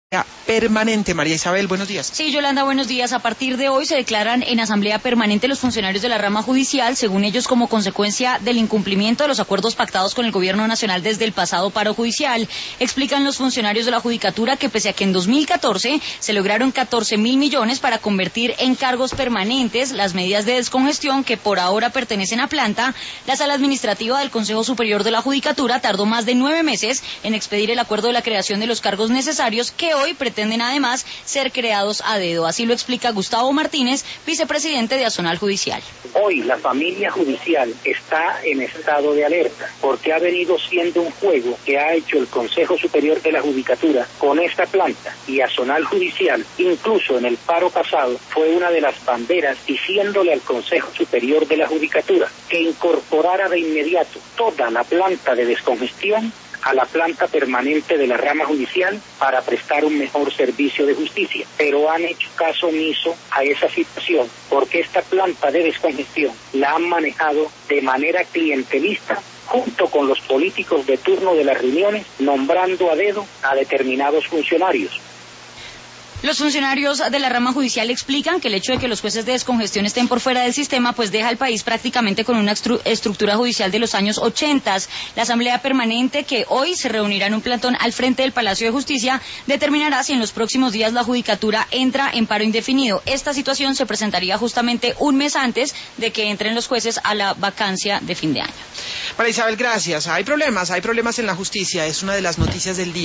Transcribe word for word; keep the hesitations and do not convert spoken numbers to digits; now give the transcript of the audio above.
Permanente. María Isabel, buenos días. Sí, Yolanda, buenos días. A partir de hoy se declaran en asamblea permanente los funcionarios de la rama judicial, según ellos como consecuencia del incumplimiento de los acuerdos pactados con el gobierno nacional desde el pasado paro judicial. Explican los funcionarios de la judicatura que pese a que en dos mil catorce se lograron catorce mil millones para convertir en cargos permanentes las medidas de descongestión que por ahora pertenecen a planta, la sala administrativa del Consejo Superior de la Judicatura tardó más de nueve meses en expedir el acuerdo de la creación de los cargos necesarios que hoy pretenden además ser creados a dedo. Así lo explica Gustavo Martínez, vicepresidente de Azonal Judicial. Hoy la familia judicial está en estado de alerta porque ha venido siendo un juego que ha hecho el Consejo Superior de la Judicatura con esta planta, y Azonal Judicial, incluso en el paro pasado, fue una de las banderas diciéndole al Consejo Superior de la Judicatura que incorporara de inmediato toda la planta de descongestión a la planta permanente de la rama judicial para prestar un mejor servicio de justicia, pero han hecho caso omiso a esa situación porque esta planta de descongestión la han manejado de manera clientelista junto con los políticos de turno de las reuniones, nombrando a dedo a determinados funcionarios. Los funcionarios de la rama judicial explican que el hecho de que los jueces de descongestión estén por fuera del sistema pues deja al país prácticamente con una estru- estructura judicial de los años ochenta. La asamblea permanente, que hoy se reunirá en un plantón al frente del Palacio de Justicia, determinará si en los próximos días la judicatura entra en paro indefinido. Esta situación se presentaría justamente un mes antes de que entren los jueces a la vacancia de fin de año. María Isabel, gracias. Hay problemas, hay problemas en la justicia, es una de las noticias del día.